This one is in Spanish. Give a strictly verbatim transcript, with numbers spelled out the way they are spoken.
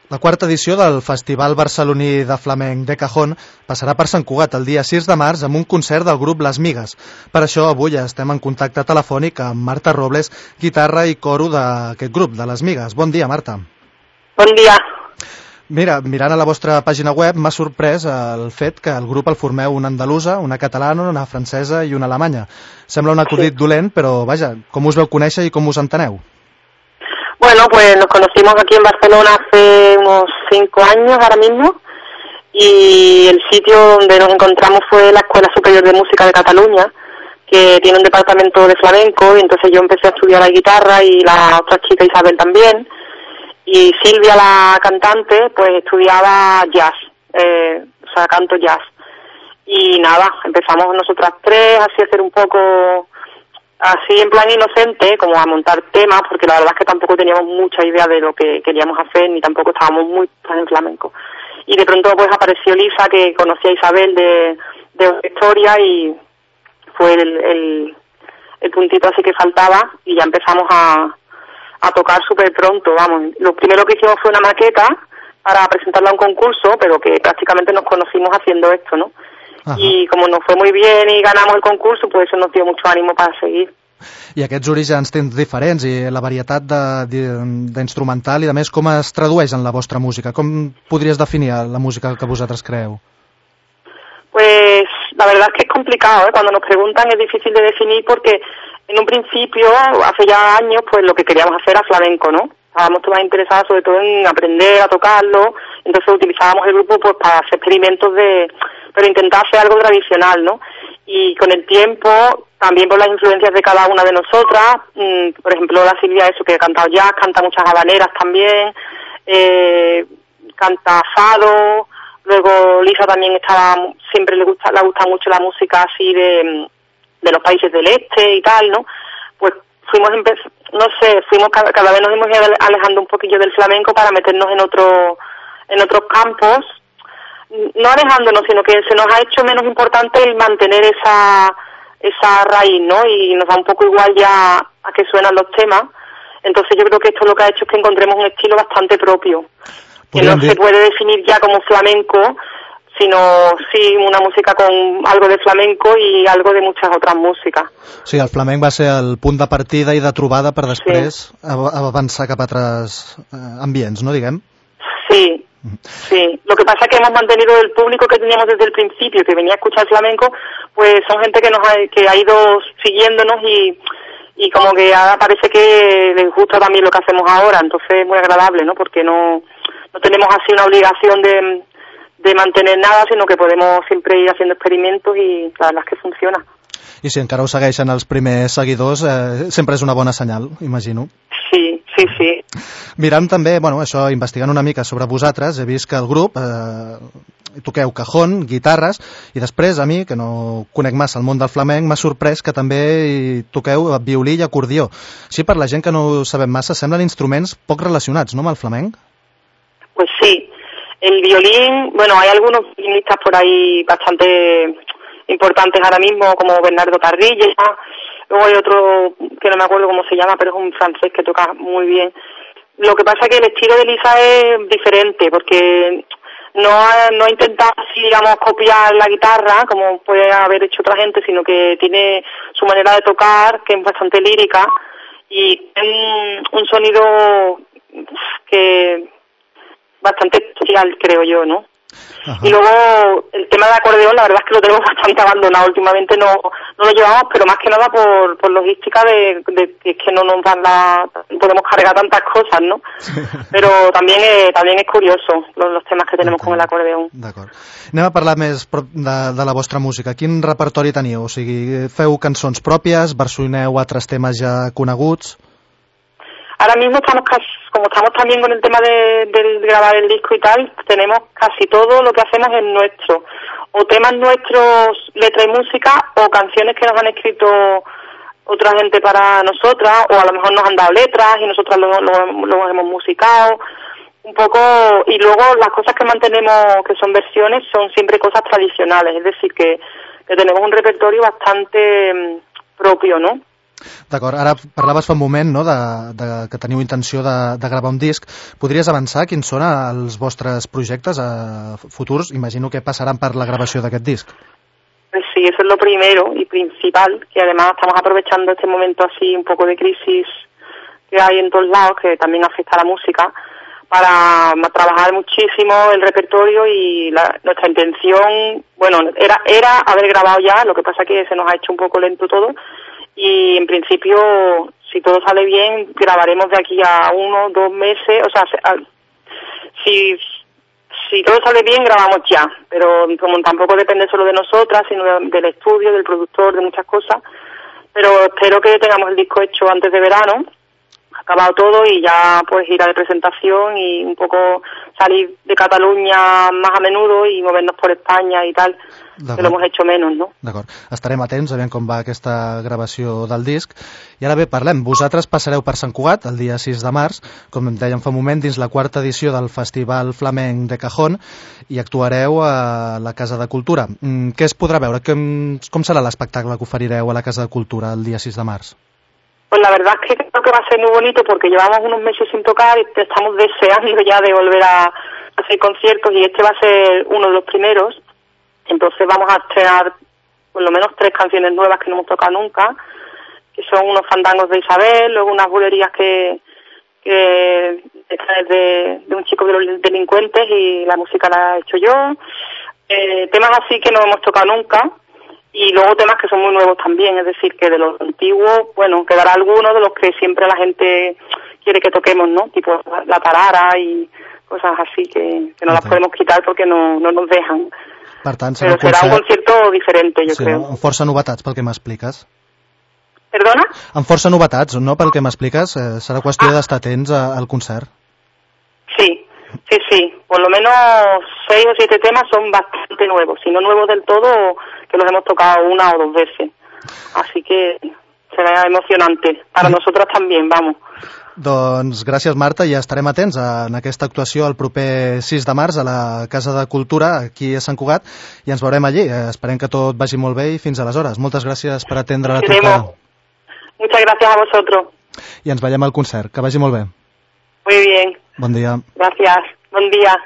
La quarta edició del Festival Barceloní de Flamenc de Cajón passarà per Sant Cugat el dia sis de març amb un concert del grup Les Migues. Per això avui estem en contacte telefònic amb Marta Robles, guitarra i coro d'aquest grup, de Les Migues. Bon dia, Marta. Bon dia. Mira, mirant a la vostra pàgina web m'ha sorprès el fet que el grup el formeu una andalusa, una catalana, una francesa i una alemanya. Sembla un acudit sí. dolent, però vaja, com us veu conèixer i com us enteneu? Bueno, pues nos conocimos aquí en Barcelona hace unos cinco años ahora mismo y el sitio donde nos encontramos fue la Escuela Superior de Música de Cataluña, que tiene un departamento de flamenco, y entonces yo empecé a estudiar la guitarra y la otra chica Isabel también, y Silvia, la cantante, pues estudiaba jazz, eh, o sea, canto jazz. Y nada, empezamos nosotras tres así a hacer un poco... así en plan inocente, como a montar temas, porque la verdad es que tampoco teníamos mucha idea de lo que queríamos hacer, ni tampoco estábamos muy en flamenco. Y de pronto pues apareció Lisa, que conocía a Isabel de, de historia, y fue el, el, el puntito así que faltaba, y ya empezamos a, a tocar súper pronto, vamos. Lo primero que hicimos fue una maqueta para presentarla a un concurso, pero que prácticamente nos conocimos haciendo esto, ¿no? Ajá. Y como nos fue muy bien y ganamos el concurso, pues eso nos dio mucho ánimo para seguir. I aquests orígens tenen diferents i la varietat d'instrumental i de més, com es tradueix en la vostra música? Com podries definir la música que vosaltres creeu? Pues la verdad es que es complicado, ¿eh? Cuando nos preguntan es difícil de definir, porque en un principio, hace ya años, pues lo que queríamos hacer era flamenco, ¿no? Estábamos todas interesadas sobre todo en aprender a tocarlo, entonces utilizábamos el grupo pues para hacer experimentos de... pero intentar hacer algo tradicional, ¿no? Y con el tiempo, también por las influencias de cada una de nosotras, mmm, por ejemplo la Silvia, eso, que ha cantado jazz, canta muchas habaneras también, eh, canta fado, luego Lisa también estaba, siempre le gusta, le gusta mucho la música así de, de los países del este y tal, ¿no? Pues fuimos, no sé, fuimos cada, cada vez nos hemos ido alejando un poquillo del flamenco para meternos en otro, en otros campos, no alejándonos, sino que se nos ha hecho menos importante el mantener esa esa raíz, ¿no? Y nos da un poco igual ya a qué suenan los temas. Entonces yo creo que esto lo que ha hecho es que encontremos un estilo bastante propio, que no se puede definir ya como flamenco, sino sí una música con algo de flamenco i algo de muchas otras músiques. Sí, el flamenc va ser el punt de partida i de trobada per després sí. avançar cap a altres ambients, no, diguem? Sí. Sí, lo que pasa es que hemos mantenido el público que teníamos desde el principio, que venía a escuchar flamenco, pues son gente que nos ha, que ha ido siguiéndonos y, y como que ahora parece que les gusta también lo que hacemos ahora, entonces es muy agradable, ¿no? Porque no, no tenemos así una obligación de, de mantener nada, sino que podemos siempre ir haciendo experimentos y la verdad es que funciona. I si encara us segueixen els primers seguidors, eh, sempre és una bona senyal, imagino. Sí, sí, sí. Mirant també, bueno, això, investigant una mica sobre vosaltres, he vist que el grup eh, toqueu cajón, guitarres, i després a mi, que no conec massa el món del flamenc, m'ha sorprès que també hi toqueu violí i acordió. Així, per la gent que no ho sabem massa, semblen instruments poc relacionats, no, amb el flamenc? Pues sí. El violín, bueno, hay algunos violinistas por ahí bastante importantes ahora mismo, como Bernardo Carrilla. Luego hay otro que no me acuerdo cómo se llama, pero es un francés que toca muy bien. Lo que pasa es que el estilo de Lisa es diferente, porque no ha, no ha intentado, así, digamos, copiar la guitarra, como puede haber hecho otra gente, sino que tiene su manera de tocar, que es bastante lírica, y tiene un, un sonido que bastante especial, creo yo, ¿no? Ajá. Y luego el tema de acordeón, la verdad es que lo tenemos bastante abandonado últimamente, no no lo llevamos, pero más que nada por, por logística de, de que es que no nos dan la, podemos cargar tantas cosas, ¿no? Però también, eh, también es curioso los, los temas que tenemos con el acordeón. D'acord. Anem a parlar més de, de la vostra música. Quin repertori teniu? O sigui, feu cançons pròpies, versioneu altres temes ja coneguts? Ahora mismo estamos casi, como estamos también con el tema de, de grabar el disco y tal, tenemos casi todo lo que hacemos es nuestro. O temas nuestros, letra y música, o canciones que nos han escrito otra gente para nosotras, o a lo mejor nos han dado letras y nosotras lo, lo, lo hemos musicado. Un poco, y luego las cosas que mantenemos, que son versiones, son siempre cosas tradicionales, es decir, que, que tenemos un repertorio bastante um, propio, ¿no? D'acord, ara parlaves fa un moment, no?, de, de que teniu intenció de, de gravar un disc. Podries avançar quins són els vostres projectes eh, futurs? Imagino que passaran per la gravació d'aquest disc. Pues sí, eso es lo primero y principal, que además estamos aprovechando este momento así un poco de crisis que hay en todos lados, que también afecta a la música, para trabajar muchísimo el repertorio y la, nuestra intención, bueno, era era haber grabado ya, lo que pasa que se nos ha hecho un poco lento todo y en principio, si todo sale bien, grabaremos de aquí a uno, dos meses, o sea, si si todo sale bien, grabamos ya, pero como tampoco depende solo de nosotras, sino de, del estudio, del productor, de muchas cosas, pero espero que tengamos el disco hecho antes de verano, acabado todo y ya pues ir a la presentación y un poco salir de Catalunya más a menudo i movernos por Espanya i tal, que lo hemos hecho menos, no? D'acord. Estarem atents a veure com va aquesta gravació del disc. I ara bé, parlem. Vosaltres passareu per Sant Cugat el dia sis de març, com em dèiem fa un moment, dins la quarta edició del Festival Flamenc de Cajón i actuareu a la Casa de Cultura. Què es podrà veure? Com, com serà l'espectacle que oferireu a la Casa de Cultura el dia sis de març? Pues la verdad es que creo que va a ser muy bonito porque llevamos unos meses sin tocar y estamos deseando ya de volver a hacer conciertos y este va a ser uno de los primeros. Entonces vamos a estrenar por lo menos tres canciones nuevas que no hemos tocado nunca, que son unos fandangos de Isabel, luego unas bulerías que, que es de, de un chico de los delincuentes y la música la he hecho yo, eh, temas así que no hemos tocado nunca. Y luego temas que son muy nuevos también, es decir, que de los antiguos, bueno, quedará alguno de los que siempre la gente quiere que toquemos, ¿no? Tipo la tarara y cosas así que, que no las podemos quitar porque no, no nos dejan. Per tant, serà Però serà un concierto diferente, yo sí, creo. Amb força novetats, pel que m'expliques. Perdona? Amb força novetats, no? Pel que m'expliques, eh, serà qüestió ah. d'estar atents a, al concert. Sí. Sí, sí, por lo menos seis o siete temas son bastante nuevos, si no nuevos del todo, que los hemos tocado una o dos veces. Así que serà emocionante. Para nosotras también, vamos. Doncs gràcies, Marta, i estarem atents en aquesta actuació el proper sis de març a la Casa de Cultura, aquí a Sant Cugat, i ens veurem allí. Esperem que tot vagi molt bé i fins aleshores. Moltes gràcies per atendre la trucada. Muchas gracias a vosotros. I ens veiem al concert. Que vagi molt bé. Muy bien. Bon dia. Gracias. Buen día.